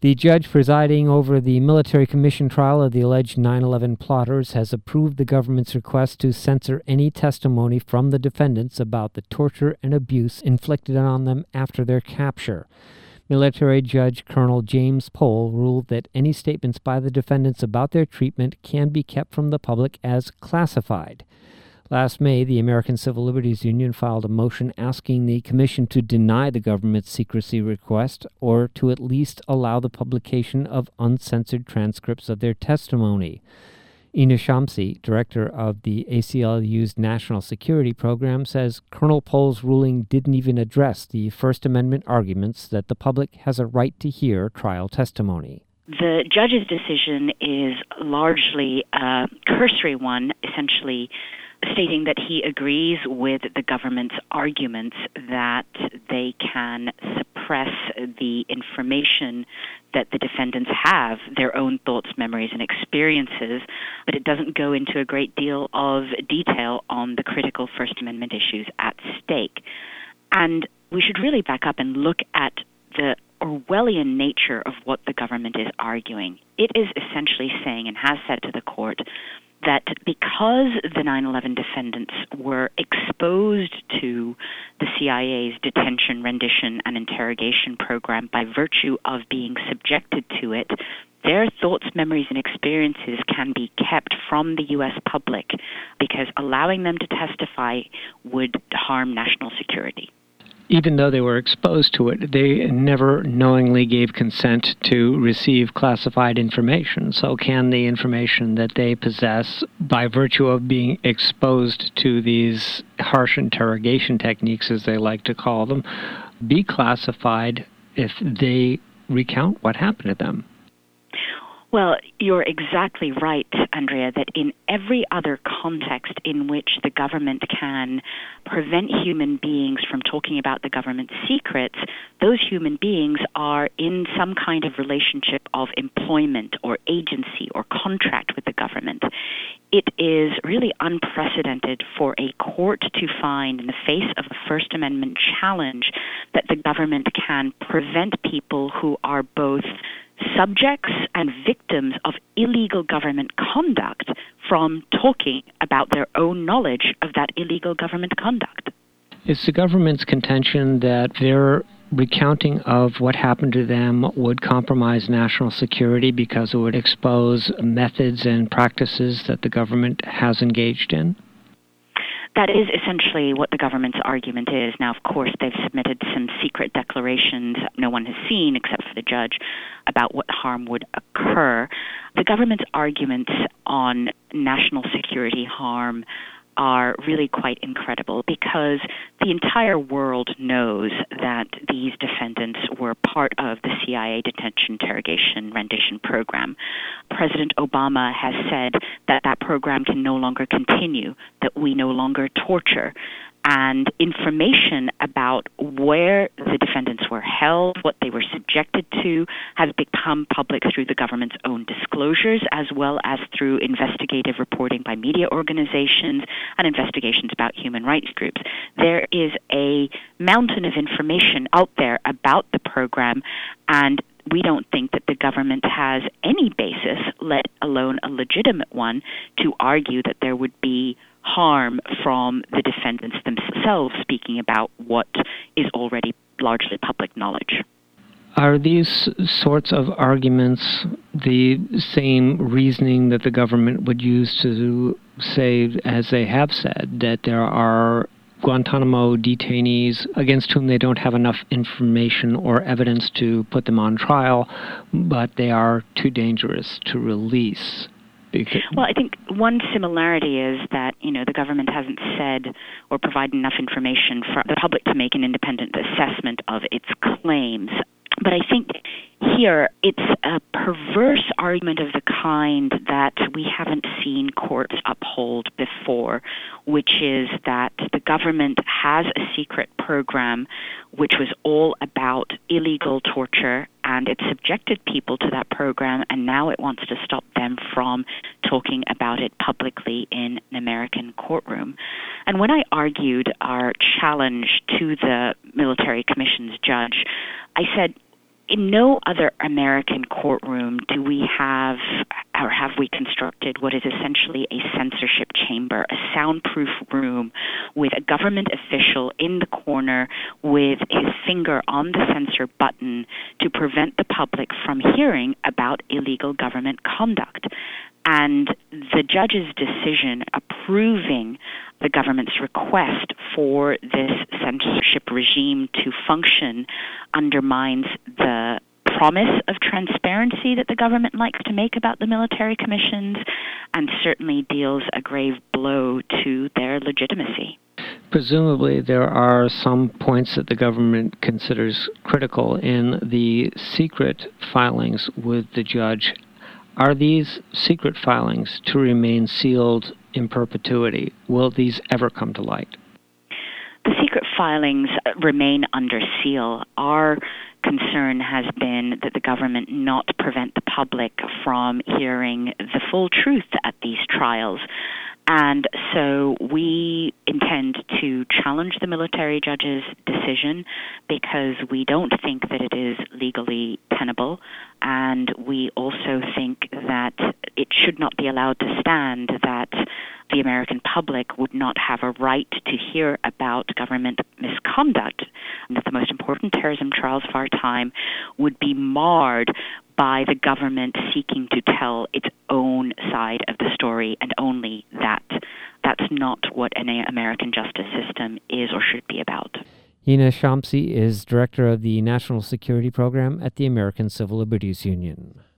The judge presiding over the military commission trial of the alleged 9/11 plotters has approved the government's request to censor any testimony from the defendants about the torture and abuse inflicted on them after their capture. Military Judge Colonel James Pohl ruled that any statements by the defendants about their treatment can be kept from the public as classified. Last May, the American Civil Liberties Union filed a motion asking the Commission to deny the government's secrecy request or to at least allow the publication of uncensored transcripts of their testimony. Ina Shamsi, director of the ACLU's National Security Program, says Colonel Pohl's ruling didn't even address the First Amendment arguments that the public has a right to hear trial testimony. The judge's decision is largely a cursory one, essentially stating that he agrees with the government's arguments that they can suppress the information that the defendants have, their own thoughts, memories, and experiences, but it doesn't go into a great deal of detail on the critical First Amendment issues at stake. And we should really back up and look at the Orwellian nature of what the government is arguing. It is essentially saying, and has said to the court, that because the 9/11 defendants were exposed to the CIA's detention, rendition, and interrogation program by virtue of being subjected to it, their thoughts, memories, and experiences can be kept from the U.S. public because allowing them to testify would harm national security. Even though they were exposed to it, they never knowingly gave consent to receive classified information. So can the information that they possess, by virtue of being exposed to these harsh interrogation techniques, as they like to call them, be classified if they recount what happened to them? Well, you're exactly right, Andrea, that in every other context in which the government can prevent human beings from talking about the government's secrets, those human beings are in some kind of relationship of employment or agency or contract with the government. It is really unprecedented for a court to find, in the face of a First Amendment challenge, that the government can prevent people who are both subjects and victims of illegal government conduct from talking about their own knowledge of that illegal government conduct. It's the government's contention that their recounting of what happened to them would compromise national security because it would expose methods and practices that the government has engaged in? That is essentially what the government's argument is. Now, of course, they've submitted some secret declarations no one has seen except for the judge about what harm would occur. The government's arguments on national security harm are really quite incredible because the entire world knows that these defendants were part of the CIA detention, interrogation, rendition program. President Obama has said that that program can no longer continue, that we no longer torture. And information about where the defendants were held, what they were subjected to, has become public through the government's own disclosures, as well as through investigative reporting by media organizations and investigations about human rights groups. There is a mountain of information out there about the program, and we don't think that the government has any basis, let alone a legitimate one, to argue that there would be harm from the defendants themselves speaking about what is already largely public knowledge. Are these sorts of arguments the same reasoning that the government would use to say, as they have said, that there are Guantanamo detainees against whom they don't have enough information or evidence to put them on trial, but they are too dangerous to release? Well, I think one similarity is that, the government hasn't said or provided enough information for the public to make an independent assessment of its claims. But I think here it's a perverse argument of the kind that we haven't seen courts uphold before, which is that the government has a secret program which was all about illegal torture, and it subjected people to that program, and now it wants to stop them from talking about it publicly in an American courtroom. And when I argued our challenge to the military commission's judge, I said, In no other American courtroom do we have we constructed what is essentially a censorship chamber, a soundproof room with a government official in the corner with his finger on the censor button to prevent the public from hearing about illegal government conduct. And the judge's decision approving the government's request for this censorship regime to function undermines the promise of transparency that the government likes to make about the military commissions, and certainly deals a grave blow to their legitimacy. Presumably there are some points that the government considers critical in the secret filings with the judge. Are these secret filings to remain sealed in perpetuity? Will these ever come to light? The secret filings remain under seal. Our concern has been that the government not prevent the public from hearing the full truth at these trials. And so we intend to challenge the military judge's decision because we don't think that it is legally tenable, and we also think that it should not be allowed to stand that the American public would not have a right to hear about government misconduct, and that the most important terrorism trials of our time would be marred by the government seeking to tell its own side of the story, and only that. That's not what an American justice system is or should be about. Hina Shamsi is Director of the National Security Program at the American Civil Liberties Union.